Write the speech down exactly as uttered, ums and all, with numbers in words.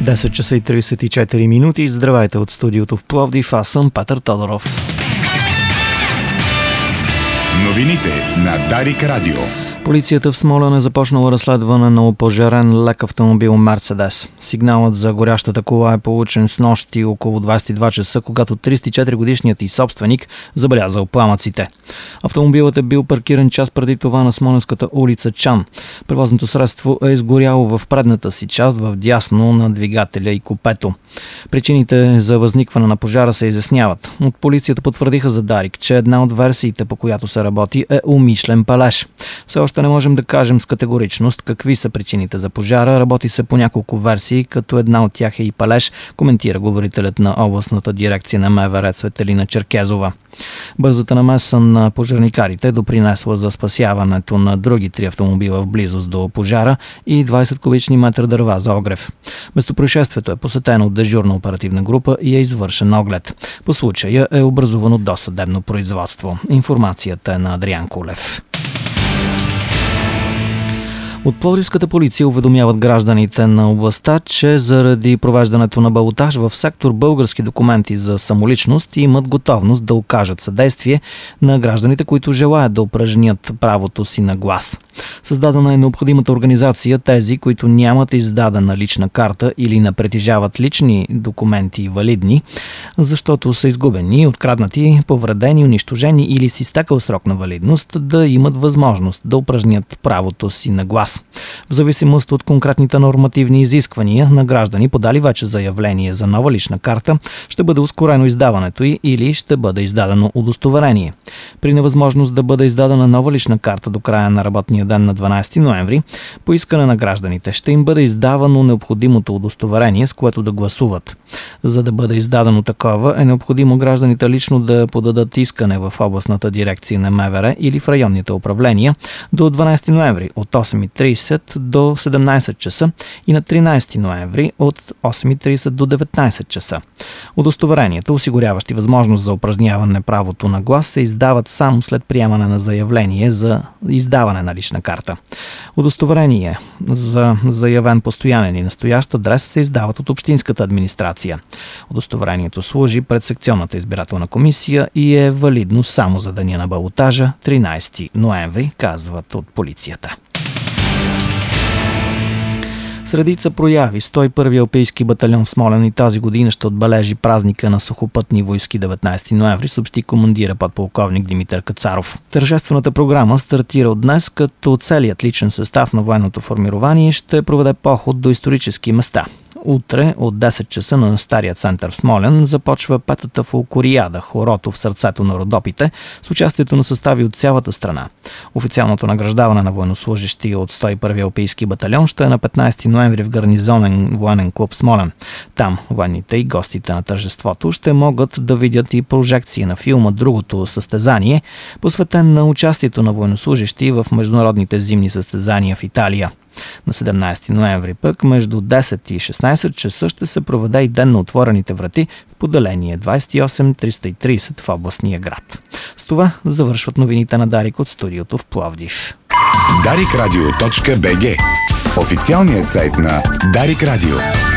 десет часа и тридесет и четири минути. Здравейте от студиото в Пловдив. Аз съм Петър Тодоров. Новините на Дарик Радио. Полицията в Смолян е започнала разследване на опожарен лек автомобил Мерцедес. Сигналът за горящата кола е получен снощи около двадесет и два часа, когато тридесет и четири годишният и собственик забелязал пламъците. Автомобилът е бил паркиран час преди това на Смолянската улица Чан. Превозното средство е изгоряло в предната си част, в дясно на двигателя и купето. Причините за възникване на пожара се изясняват. От полицията потвърдиха за Дарик, че една от версиите, по която се работи, е умишлен палеж. Все още не можем да кажем с категоричност какви са причините за пожара. Работи се по няколко версии, като една от тях е и палеж, коментира говорителят на областната дирекция на МВР Цветелина Черкезова. Бързата намеса на пожарникарите допринесла за спасяването на други три автомобила в близост до пожара и двадесет кубични метра дърва за огрев. Местопроизшествието е посетено от дежурна оперативна група и е извършен оглед. По случая е образувано досъдебно производство. Информацията е на Адриан Кулев. От Пловдивската полиция уведомяват гражданите на областта, че заради провеждането на балотаж в сектор български документи за самоличност имат готовност да окажат съдействие на гражданите, които желаят да упражнят правото си на глас. Създадена е необходимата организация тези, които нямат издадена лична карта или не притежават лични документи валидни, защото са изгубени, откраднати, повредени, унищожени или си изтекал срок на валидност, да имат възможност да упражнят правото си на глас. В зависимост от конкретните нормативни изисквания на граждани, подали вече заявление за нова лична карта, ще бъде ускорено издаването й или ще бъде издадено удостоверение. При невъзможност да бъде издадена нова лична карта до края на работния ден на дванадесети ноември, по искане на гражданите ще им бъде издавано необходимото удостоверение, с което да гласуват. За да бъде издадено такова, е необходимо гражданите лично да подадат искане в областната дирекция на МВР или в районните управления до дванадесети ноември от осем и тридесет до седемнадесет часа и на тринадесети ноември от осем и тридесет до деветнадесет часа. Удостоверенията, осигуряващи възможност за упражняване правото на глас, се издават само след приемане на заявление за издаване на лична карта. Удостоверение за заявен постоянен и настоящ адрес се издават от общинската администрация. Удостоверението служи пред секционната избирателна комисия и е валидно само за деня на балотажа, тринадесети ноември, казват от полицията. С редица прояви сто и първи алпийски батальон в Смолян и тази година ще отбележи празника на сухопътни войски деветнадесети ноември, съобщи командира подполковник Димитър Кацаров. Тържествената програма стартира от днес, като целият личен състав на военното формирование ще проведе поход до исторически места. Утре от десет часа на Стария център в Смолян започва петата фолклориада "Хорото в сърцето на Родопите" с участието на състави от цялата страна. Официалното награждаване на военнослужещи от сто и първи алпийски батальон ще е на петнадесети ноември в гарнизонен военен клуб Смолян. Там военните и гостите на тържеството ще могат да видят и прожекция на филма "Другото състезание", посветен на участието на военнослужещи в международните зимни състезания в Италия. На седемнадесети ноември пък между десет и шестнадесет часа ще се проведе и ден на отворените врати в поделение двадесет и осем триста и тридесет в областния град. С това завършват новините на Дарик от студиото в Пловдив. дарик радио точка би джи, официалният сайт на Дарик Радио.